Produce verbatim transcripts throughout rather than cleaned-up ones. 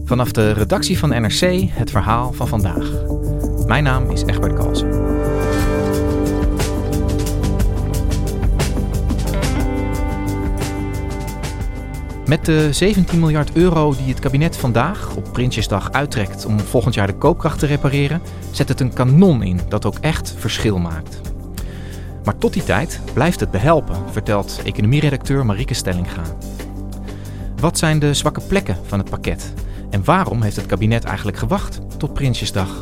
Vanaf de redactie van N R C het verhaal van vandaag. Mijn naam is Egbert Kalsen. Met de zeventien miljard euro die het kabinet vandaag op Prinsjesdag uittrekt om volgend jaar de koopkracht te repareren, zet het een kanon in dat ook echt verschil maakt. Maar tot die tijd blijft het behelpen, vertelt economieredacteur Marieke Stellinga. Wat zijn de zwakke plekken van het pakket? En waarom heeft het kabinet eigenlijk gewacht tot Prinsjesdag?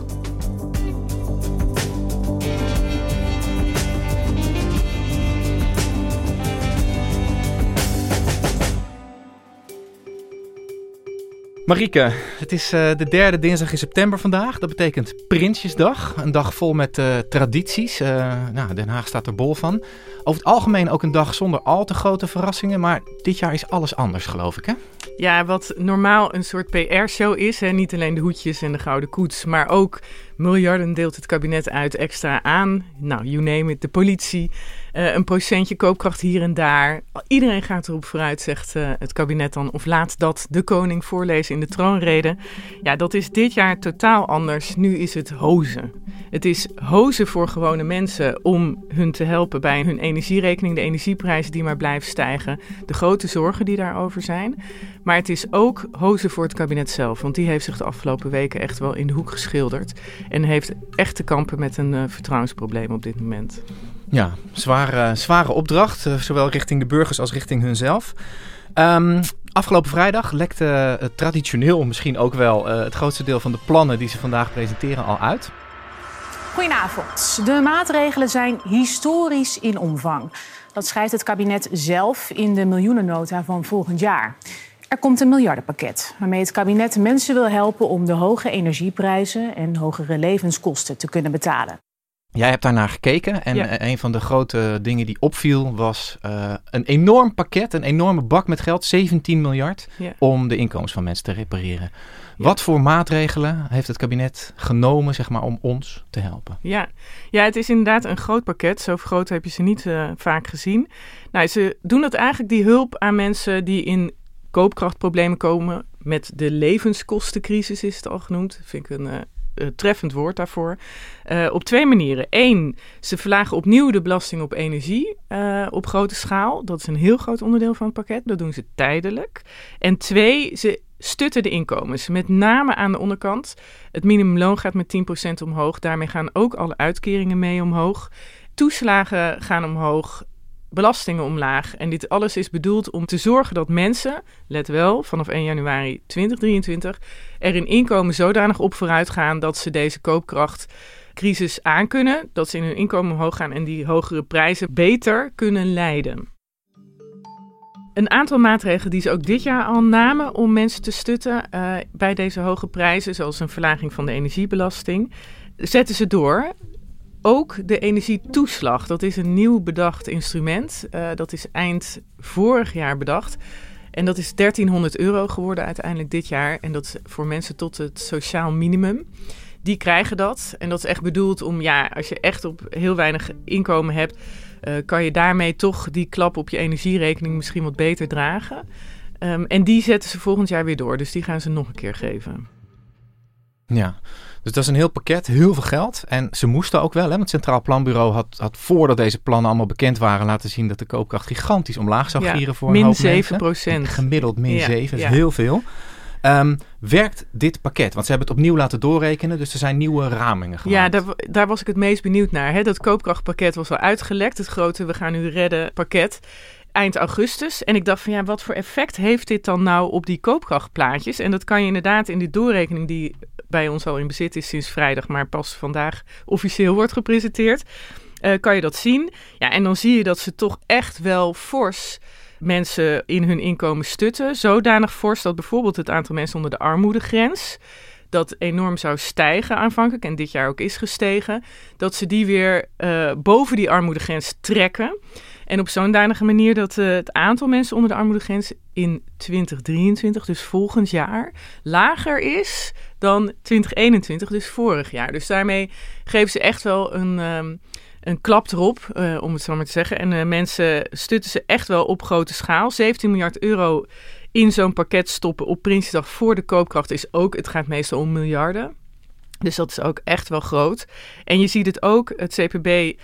Marieke, het is uh, de derde dinsdag in september vandaag. Dat betekent Prinsjesdag. Een dag vol met uh, tradities. Uh, nou, Den Haag staat er bol van. Over het algemeen ook een dag zonder al te grote verrassingen. Maar dit jaar is alles anders, geloof ik, hè? Ja, wat normaal een soort P R-show is. Hè? Niet alleen de hoedjes en de gouden koets. Maar ook miljarden deelt het kabinet uit extra aan. Nou, you name it, de politie. Uh, een procentje koopkracht hier en daar. Iedereen gaat erop vooruit, zegt uh, het kabinet dan. Of laat dat de koning voorlezen in de troonrede. Ja, dat is dit jaar totaal anders. Nu is het hozen. Het is hozen voor gewone mensen om hun te helpen bij hun energierekening. De energieprijzen die maar blijven stijgen. De grote zorgen die daarover zijn. Maar het is ook hozen voor het kabinet zelf. Want die heeft zich de afgelopen weken echt wel in de hoek geschilderd. En heeft echt te kampen met een uh, vertrouwensprobleem op dit moment. Ja, zware, zware opdracht, uh, zowel richting de burgers als richting hunzelf. Um, afgelopen vrijdag lekte uh, traditioneel misschien ook wel uh, het grootste deel van de plannen die ze vandaag presenteren al uit. Goedenavond. De maatregelen zijn historisch in omvang. Dat schrijft het kabinet zelf in de miljoenennota van volgend jaar. Er komt een miljardenpakket waarmee het kabinet mensen wil helpen om de hoge energieprijzen en hogere levenskosten te kunnen betalen. Jij hebt daarnaar gekeken en ja. een van de grote dingen die opviel was uh, een enorm pakket, een enorme bak met geld, zeventien miljard, ja. om de inkomens van mensen te repareren. Ja. Wat voor maatregelen heeft het kabinet genomen, zeg maar, om ons te helpen? Ja. ja, het is inderdaad een groot pakket. Zo groot heb je ze niet uh, vaak gezien. Nou, ze doen het eigenlijk, die hulp aan mensen die in koopkrachtproblemen komen. Met de levenskostencrisis is het al genoemd. Dat vind ik een uh, uh, treffend woord daarvoor. Uh, op twee manieren. Eén, ze verlagen opnieuw de belasting op energie uh, op grote schaal. Dat is een heel groot onderdeel van het pakket. Dat doen ze tijdelijk. En twee, ze stutten de inkomens. Met name aan de onderkant. Het minimumloon gaat met tien procent omhoog. Daarmee gaan ook alle uitkeringen mee omhoog. Toeslagen gaan omhoog. Belastingen omlaag. En dit alles is bedoeld om te zorgen dat mensen, let wel, vanaf één januari tweeduizend drieëntwintig, er in inkomen zodanig op vooruit gaan dat ze deze koopkrachtcrisis aankunnen, dat ze in hun inkomen omhoog gaan en die hogere prijzen beter kunnen leiden. Een aantal maatregelen die ze ook dit jaar al namen om mensen te stutten uh, bij deze hoge prijzen, zoals een verlaging van de energiebelasting, zetten ze door. Ook de energietoeslag, dat is een nieuw bedacht instrument. Uh, dat is eind vorig jaar bedacht. En dat is dertienhonderd euro geworden uiteindelijk dit jaar. En dat is voor mensen tot het sociaal minimum. Die krijgen dat. En dat is echt bedoeld om, ja, als je echt op heel weinig inkomen hebt, Uh, kan je daarmee toch die klap op je energierekening misschien wat beter dragen. Um, en die zetten ze volgend jaar weer door. Dus die gaan ze nog een keer geven. Ja, dus dat is een heel pakket, heel veel geld. En ze moesten ook wel, hè, want het Centraal Planbureau had, had voordat deze plannen allemaal bekend waren laten zien dat de koopkracht gigantisch omlaag zou gieren ja, voor een hoop mensen. min zeven procent. Gemiddeld min ja, zeven, dat ja. is heel veel. Um, werkt dit pakket? Want ze hebben het opnieuw laten doorrekenen, dus er zijn nieuwe ramingen gemaakt. Ja, daar, daar was ik het meest benieuwd naar. Hè? Dat koopkrachtpakket was al uitgelekt, het grote we gaan nu redden pakket, eind augustus. En ik dacht van ja, wat voor effect heeft dit dan nou op die koopkrachtplaatjes? En dat kan je inderdaad in die doorrekening die bij ons al in bezit is sinds vrijdag, maar pas vandaag officieel wordt gepresenteerd, uh, kan je dat zien. Ja, en dan zie je dat ze toch echt wel fors mensen in hun inkomen stutten. Zodanig fors dat bijvoorbeeld het aantal mensen onder de armoedegrens, dat enorm zou stijgen aanvankelijk en dit jaar ook is gestegen, dat ze die weer uh, boven die armoedegrens trekken. En op zo'n danige manier dat uh, het aantal mensen onder de armoedegrens in twintig drieëntwintig, dus volgend jaar, lager is dan twintig eenentwintig, dus vorig jaar. Dus daarmee geven ze echt wel een, um, een klap erop, uh, om het zo maar te zeggen. En uh, mensen stutten ze echt wel op grote schaal. zeventien miljard euro in zo'n pakket stoppen op Prinsjesdag voor de koopkracht is ook, het gaat meestal om miljarden. Dus dat is ook echt wel groot. En je ziet het ook, het C P B,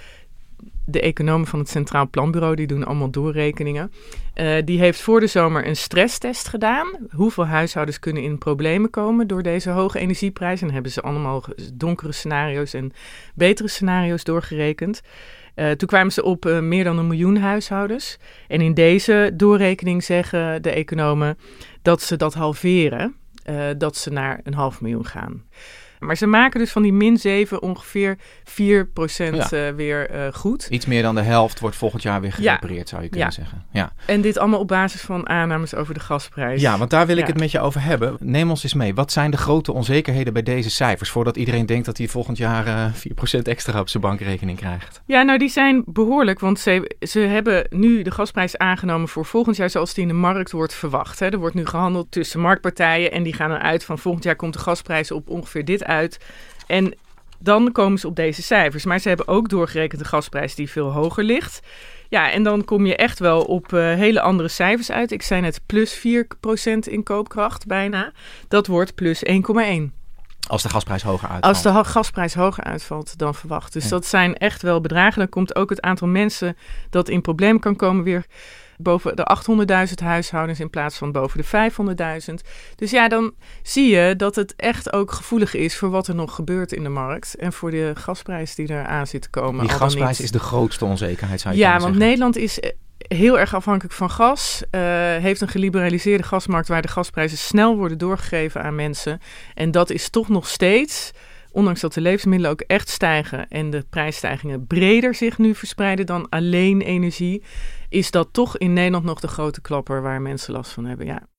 de economen van het Centraal Planbureau, die doen allemaal doorrekeningen. Uh, die heeft voor de zomer een stresstest gedaan. Hoeveel huishoudens kunnen in problemen komen door deze hoge energieprijzen? En dan hebben ze allemaal donkere scenario's en betere scenario's doorgerekend. Uh, toen kwamen ze op uh, meer dan een miljoen huishoudens. En in deze doorrekening zeggen de economen dat ze dat halveren. Uh, dat ze naar een half miljoen gaan. Maar ze maken dus van die min zeven ongeveer vier procent ja. uh, weer uh, goed. Iets meer dan de helft wordt volgend jaar weer gerepareerd, ja. zou je kunnen ja. zeggen. Ja. En dit allemaal op basis van aannames over de gasprijs. Ja, want daar wil ik ja. het met je over hebben. Neem ons eens mee. Wat zijn de grote onzekerheden bij deze cijfers? Voordat iedereen denkt dat hij volgend jaar uh, vier procent extra op zijn bankrekening krijgt. Ja, nou die zijn behoorlijk. Want ze, ze hebben nu de gasprijs aangenomen voor volgend jaar zoals die in de markt wordt verwacht. Hè. Er wordt nu gehandeld tussen marktpartijen en die gaan eruit van volgend jaar komt de gasprijs op ongeveer dit uit. En dan komen ze op deze cijfers. Maar ze hebben ook doorgerekend de gasprijs die veel hoger ligt. Ja, en dan kom je echt wel op uh, hele andere cijfers uit. Ik zei net plus vier procent in koopkracht bijna. Dat wordt plus één komma één. Als de gasprijs hoger uitvalt. Als de ha- gasprijs hoger uitvalt dan verwacht. Dus ja. dat zijn echt wel bedragen. Dan komt ook het aantal mensen dat in problemen kan komen weer boven de achthonderdduizend huishoudens in plaats van boven de vijfhonderdduizend. Dus ja, dan zie je dat het echt ook gevoelig is voor wat er nog gebeurt in de markt. En voor de gasprijs die er aan zit te komen. Die gasprijs is de grootste onzekerheid, zou je ja, kunnen zeggen. Ja, want Nederland is heel erg afhankelijk van gas. Uh, heeft een geliberaliseerde gasmarkt waar de gasprijzen snel worden doorgegeven aan mensen. En dat is toch nog steeds, ondanks dat de levensmiddelen ook echt stijgen en de prijsstijgingen breder zich nu verspreiden dan alleen energie, is dat toch in Nederland nog de grote klapper waar mensen last van hebben, ja.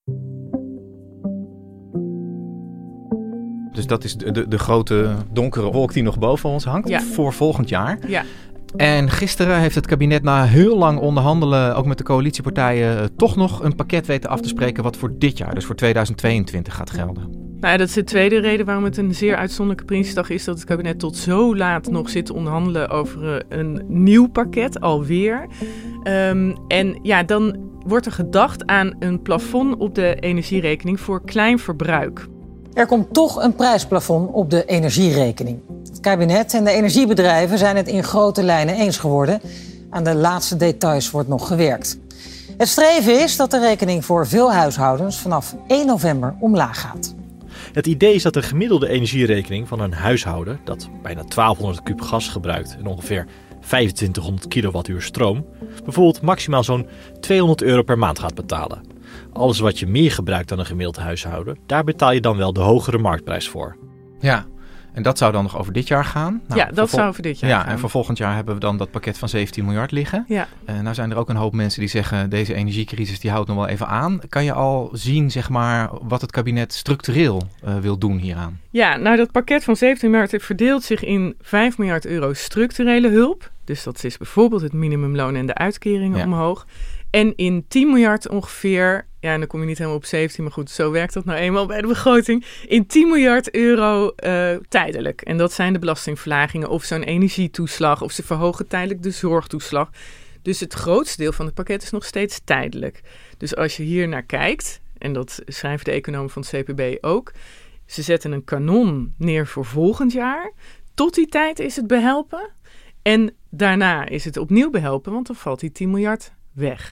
Dus dat is de, de, de grote donkere wolk die nog boven ons hangt ja. voor volgend jaar. Ja. En gisteren heeft het kabinet na heel lang onderhandelen, ook met de coalitiepartijen, toch nog een pakket weten af te spreken wat voor dit jaar, dus voor tweeduizend tweeëntwintig gaat gelden. Nou ja, dat is de tweede reden waarom het een zeer uitzonderlijke Prinsjesdag is, dat het kabinet tot zo laat nog zit te onderhandelen over een nieuw pakket, alweer. Um, en ja, dan wordt er gedacht aan een plafond op de energierekening voor klein verbruik. Er komt toch een prijsplafond op de energierekening. Het kabinet en de energiebedrijven zijn het in grote lijnen eens geworden. Aan de laatste details wordt nog gewerkt. Het streven is dat de rekening voor veel huishoudens vanaf één november omlaag gaat. Het idee is dat de gemiddelde energierekening van een huishouden dat bijna twaalfhonderd kub gas gebruikt en ongeveer vijfentwintighonderd kilowattuur stroom, bijvoorbeeld maximaal zo'n tweehonderd euro per maand gaat betalen. Alles wat je meer gebruikt dan een gemiddeld huishouden, daar betaal je dan wel de hogere marktprijs voor. Ja, en dat zou dan nog over dit jaar gaan? Nou, ja, dat zou over dit jaar ja, gaan. En voor volgend jaar hebben we dan dat pakket van zeventien miljard liggen. Ja. Uh, nou zijn er ook een hoop mensen die zeggen, deze energiecrisis die houdt nog wel even aan. Kan je al zien, zeg maar, wat het kabinet structureel uh, wil doen hieraan? Ja, nou dat pakket van zeventien miljard verdeelt zich in vijf miljard euro structurele hulp. Dus dat is bijvoorbeeld het minimumloon en de uitkeringen ja. omhoog. En in tien miljard ongeveer, ja, en dan kom je niet helemaal op zeventien, maar goed, zo werkt dat nou eenmaal bij de begroting. In tien miljard euro uh, tijdelijk. En dat zijn de belastingverlagingen of zo'n energietoeslag, of ze verhogen tijdelijk de zorgtoeslag. Dus het grootste deel van het pakket is nog steeds tijdelijk. Dus als je hier naar kijkt, en dat schrijven de economen van het C P B ook, ze zetten een kanon neer voor volgend jaar. Tot die tijd is het behelpen. En daarna is het opnieuw behelpen, want dan valt die tien miljard weg.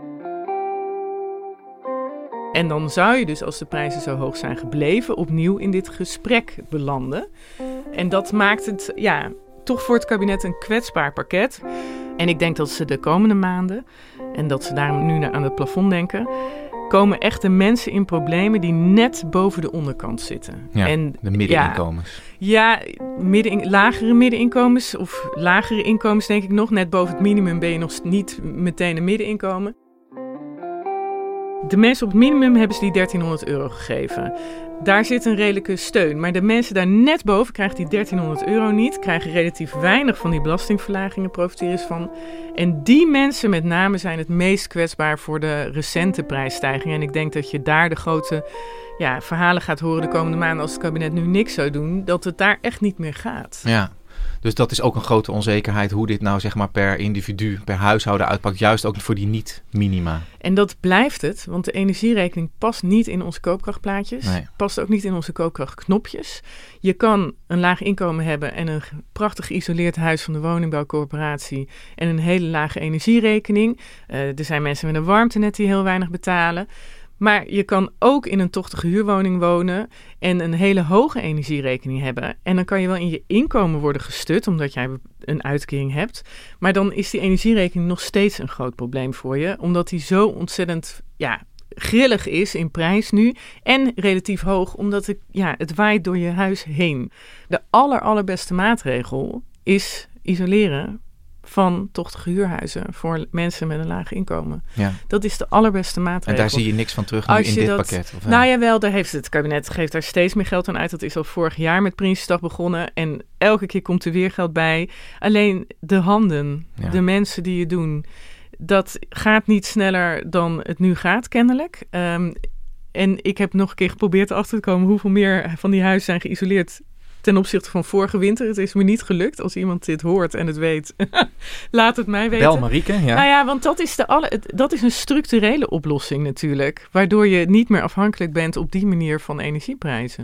En dan zou je dus, als de prijzen zo hoog zijn gebleven, opnieuw in dit gesprek belanden. En dat maakt het, ja, toch voor het kabinet een kwetsbaar pakket. En ik denk dat ze de komende maanden, en dat ze daarom nu aan het plafond denken, komen echt de mensen in problemen die net boven de onderkant zitten. Ja, en, de middeninkomens. Ja, ja midden, lagere middeninkomens of lagere inkomens denk ik nog. Net boven het minimum ben je nog niet meteen een middeninkomen. De mensen op het minimum hebben ze die dertienhonderd euro gegeven. Daar zit een redelijke steun. Maar de mensen daar net boven krijgen die dertienhonderd euro niet. Krijgen relatief weinig van die belastingverlagingen, profiteren van. En die mensen met name zijn het meest kwetsbaar voor de recente prijsstijgingen. En ik denk dat je daar de grote ja, verhalen gaat horen de komende maanden als het kabinet nu niks zou doen. Dat het daar echt niet meer gaat. Ja. Dus dat is ook een grote onzekerheid hoe dit nou zeg maar per individu, per huishouden uitpakt. Juist ook voor die niet-minima. En dat blijft het, want de energierekening past niet in onze koopkrachtplaatjes. Nee. Past ook niet in onze koopkrachtknopjes. Je kan een laag inkomen hebben en een prachtig geïsoleerd huis van de woningbouwcorporatie en een hele lage energierekening. Uh, er zijn mensen met een warmtenet die heel weinig betalen. Maar je kan ook in een tochtige huurwoning wonen en een hele hoge energierekening hebben. En dan kan je wel in je inkomen worden gestut, omdat jij een uitkering hebt. Maar dan is die energierekening nog steeds een groot probleem voor je, omdat die zo ontzettend ja, grillig is in prijs nu en relatief hoog, omdat het, ja, het waait door je huis heen. De aller, allerbeste maatregel is isoleren van tochtige huurhuizen voor mensen met een laag inkomen. Ja. Dat is de allerbeste maatregel. En daar zie je niks van terug nu in dit dat, pakket? Of nou ja, wel, daar heeft het kabinet geeft daar steeds meer geld aan uit. Dat is al vorig jaar met Prinsjesdag begonnen. En elke keer komt er weer geld bij. Alleen de handen, ja. de mensen die het doen, dat gaat niet sneller dan het nu gaat, kennelijk. Um, en ik heb nog een keer geprobeerd erachter te komen hoeveel meer van die huizen zijn geïsoleerd ten opzichte van vorige winter. Het is me niet gelukt. Als iemand dit hoort en het weet, laat het mij weten. Bel Marieke, ja. Nou ja, want dat is, de alle, dat is een structurele oplossing natuurlijk. Waardoor je niet meer afhankelijk bent op die manier van energieprijzen.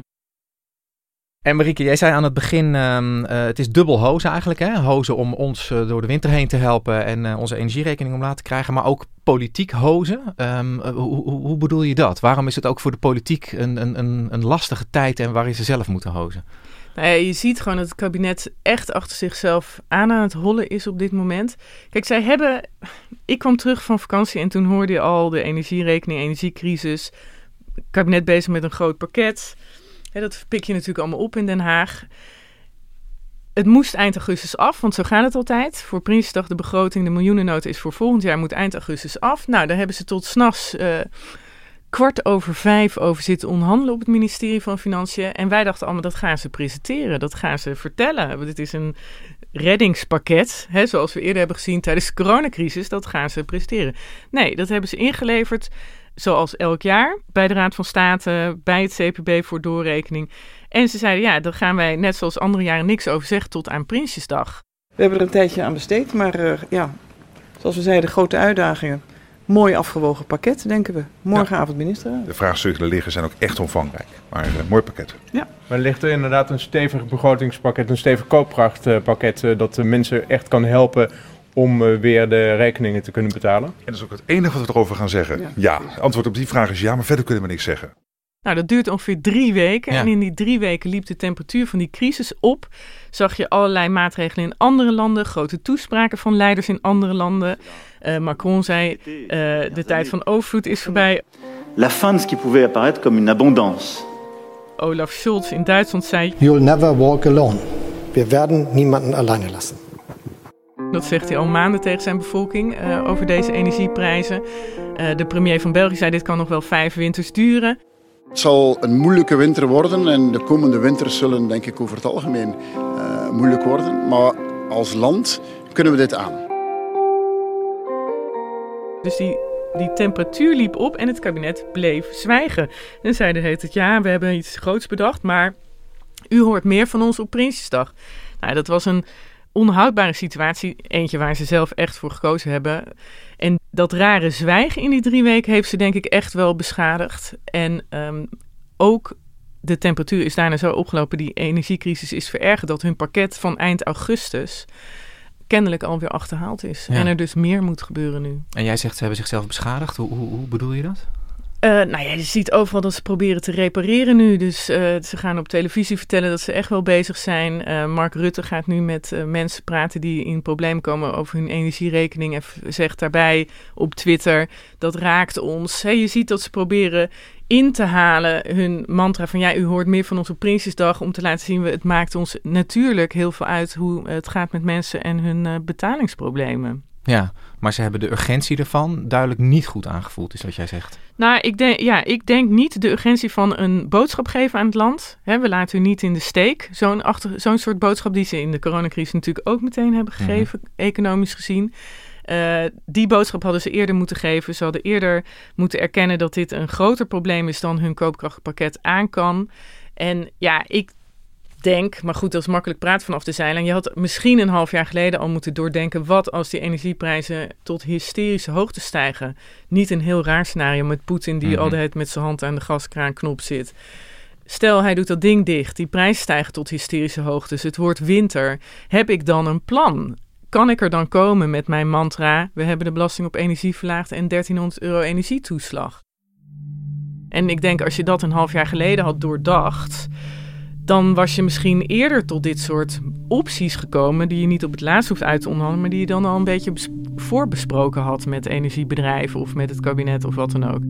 En Marieke, jij zei aan het begin, um, uh, het is dubbel hozen eigenlijk. Hè? Hozen om ons uh, door de winter heen te helpen en uh, onze energierekening omlaag te krijgen. Maar ook politiek hozen. Um, uh, hoe, hoe, hoe bedoel je dat? Waarom is het ook voor de politiek een, een, een, een lastige tijd en waarin ze zelf moeten hozen? Nou ja, je ziet gewoon dat het kabinet echt achter zichzelf aan aan het hollen is op dit moment. Kijk, zij hebben... Ik kwam terug van vakantie en toen hoorde je al de energierekening, energiecrisis. Het kabinet bezig met een groot pakket. He, dat pik je natuurlijk allemaal op in Den Haag. Het moest eind augustus af, want zo gaat het altijd. Voor Prinsjesdag de begroting, de miljoenennota is voor volgend jaar, moet eind augustus af. Nou, daar hebben ze tot 's nachts... Uh, kwart over vijf over zitten onderhandelen op het ministerie van Financiën. En wij dachten allemaal, dat gaan ze presenteren. Dat gaan ze vertellen. Dit is een reddingspakket, hè, zoals we eerder hebben gezien tijdens de coronacrisis. Dat gaan ze presenteren. Nee, dat hebben ze ingeleverd, zoals elk jaar, bij de Raad van State, bij het C P B voor doorrekening. En ze zeiden, ja, daar gaan wij net zoals andere jaren niks over zeggen tot aan Prinsjesdag. We hebben er een tijdje aan besteed, maar uh, ja, zoals we zeiden, grote uitdagingen. Mooi afgewogen pakket, denken we. Morgenavond minister. De vraagstukken die er liggen zijn ook echt omvangrijk. Maar een uh, mooi pakket. Ja. Maar ligt er inderdaad een stevig begrotingspakket, een stevig koopkrachtpakket, uh, dat de mensen echt kan helpen om uh, weer de rekeningen te kunnen betalen? En dat is ook het enige wat we erover gaan zeggen. Ja, ja, het antwoord op die vraag is ja, maar verder kunnen we niks zeggen. Nou, dat duurt ongeveer drie weken. Ja. En in die drie weken liep de temperatuur van die crisis op. Zag je allerlei maatregelen in andere landen, grote toespraken van leiders in andere landen. Uh, Macron zei, uh, de tijd van overvloed is voorbij. La fin de ce qui pouvait apparaître comme une abondance. Olaf Scholz in Duitsland zei, You'll never walk alone. We werden niemanden alleine lassen. Dat zegt hij al maanden tegen zijn bevolking uh, over deze energieprijzen. Uh, de premier van België zei, dit kan nog wel vijf winters duren. Het zal een moeilijke winter worden en de komende winters zullen denk ik over het algemeen uh, moeilijk worden. Maar als land kunnen we dit aan. Dus die, die temperatuur liep op en het kabinet bleef zwijgen. En zeiden heet het, ja, we hebben iets groots bedacht, maar u hoort meer van ons op Prinsjesdag. Nou, dat was een onhoudbare situatie. Eentje waar ze zelf echt voor gekozen hebben. En dat rare zwijgen in die drie weken heeft ze denk ik echt wel beschadigd. En um, ook de temperatuur is daarna zo opgelopen. Die energiecrisis is verergerd dat hun pakket van eind augustus kennelijk alweer achterhaald is. Ja. En er dus meer moet gebeuren nu. En jij zegt ze hebben zichzelf beschadigd. Hoe, hoe, hoe bedoel je dat? Uh, nou ja, je ziet overal dat ze proberen te repareren nu. Dus uh, ze gaan op televisie vertellen dat ze echt wel bezig zijn. Uh, Mark Rutte gaat nu met uh, mensen praten die in problemen komen over hun energierekening. En zegt daarbij op Twitter, dat raakt ons. Hey, je ziet dat ze proberen in te halen hun mantra van ja, u hoort meer van ons op Prinsjesdag. Om te laten zien, het maakt ons natuurlijk heel veel uit hoe het gaat met mensen en hun uh, betalingsproblemen. Ja, maar ze hebben de urgentie ervan duidelijk niet goed aangevoeld, is wat jij zegt. Nou, ik denk, ja, ik denk niet de urgentie van een boodschap geven aan het land. He, we laten u niet in de steek. Zo'n, achter, zo'n soort boodschap die ze in de coronacrisis natuurlijk ook meteen hebben gegeven, mm-hmm. economisch gezien. Uh, die boodschap hadden ze eerder moeten geven. Ze hadden eerder moeten erkennen dat dit een groter probleem is dan hun koopkrachtpakket aan kan. En ja, ik denk, maar goed, dat is makkelijk praten vanaf de zijlijn. Je had misschien een half jaar geleden al moeten doordenken, wat als die energieprijzen tot hysterische hoogte stijgen? Niet een heel raar scenario met Poetin die mm-hmm. altijd met zijn hand aan de gaskraanknop zit. Stel, hij doet dat ding dicht, die prijzen stijgen tot hysterische hoogtes, het wordt winter. Heb ik dan een plan? Kan ik er dan komen met mijn mantra, we hebben de belasting op energie verlaagd en dertienhonderd euro energietoeslag? En ik denk, als je dat een half jaar geleden had doordacht, dan was je misschien eerder tot dit soort opties gekomen die je niet op het laatst hoeft uit te onderhandelen, maar die je dan al een beetje bes- voorbesproken had met energiebedrijven of met het kabinet of wat dan ook.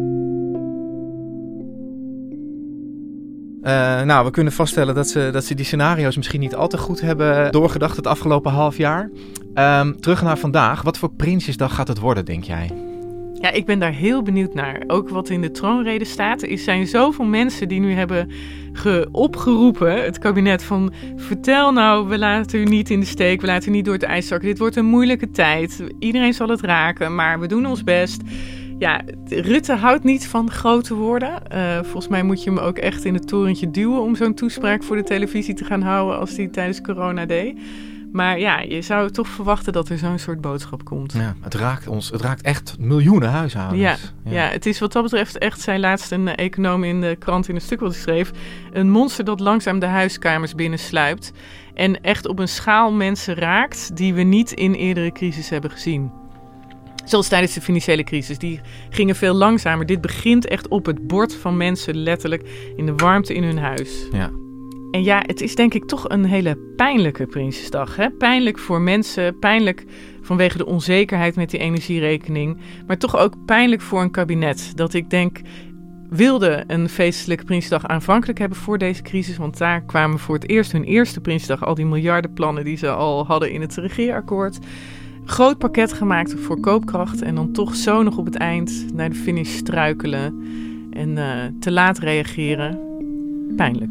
Uh, nou, we kunnen vaststellen dat ze, dat ze die scenario's misschien niet al te goed hebben doorgedacht het afgelopen half jaar. Um, terug naar vandaag. Wat voor Prinsjesdag gaat het worden, denk jij? Ja, ik ben daar heel benieuwd naar. Ook wat in de troonrede staat. Er zijn zoveel mensen die nu hebben ge- opgeroepen, het kabinet, van vertel nou, we laten u niet in de steek, we laten u niet door het ijs zakken. Dit wordt een moeilijke tijd. Iedereen zal het raken, maar we doen ons best. Ja, Rutte houdt niet van grote woorden. Uh, volgens mij moet je hem ook echt in het torentje duwen om zo'n toespraak voor de televisie te gaan houden als hij tijdens corona deed. Maar ja, je zou toch verwachten dat er zo'n soort boodschap komt. Ja, het raakt ons, het raakt echt miljoenen huishoudens. Ja, ja. ja, het is wat dat betreft echt, zei laatst een econoom in de krant in een stuk wat hij schreef, een monster dat langzaam de huiskamers binnensluipt en echt op een schaal mensen raakt die we niet in eerdere crisis hebben gezien. Zoals tijdens de financiële crisis. Die gingen veel langzamer. Dit begint echt op het bord van mensen, letterlijk in de warmte in hun huis. Ja. En ja, het is denk ik toch een hele pijnlijke Prinsjesdag. Hè? Pijnlijk voor mensen, pijnlijk vanwege de onzekerheid met die energierekening. Maar toch ook pijnlijk voor een kabinet. Dat ik denk, wilde een feestelijke Prinsjesdag aanvankelijk hebben voor deze crisis. Want daar kwamen voor het eerst hun eerste Prinsjesdag al die miljardenplannen die ze al hadden in het regeerakkoord. Groot pakket gemaakt voor koopkracht en dan toch zo nog op het eind naar de finish struikelen en uh, te laat reageren. Pijnlijk.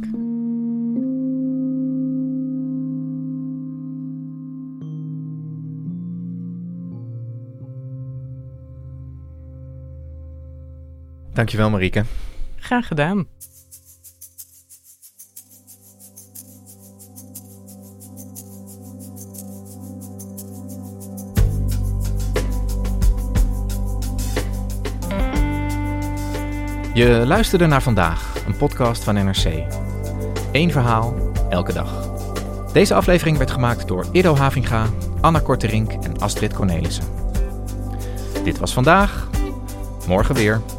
Dankjewel, Marieke. Graag gedaan. Je luisterde naar Vandaag, een podcast van N R C. Eén verhaal, elke dag. Deze aflevering werd gemaakt door Ido Havinga, Anna Korterink en Astrid Cornelissen. Dit was Vandaag, morgen weer.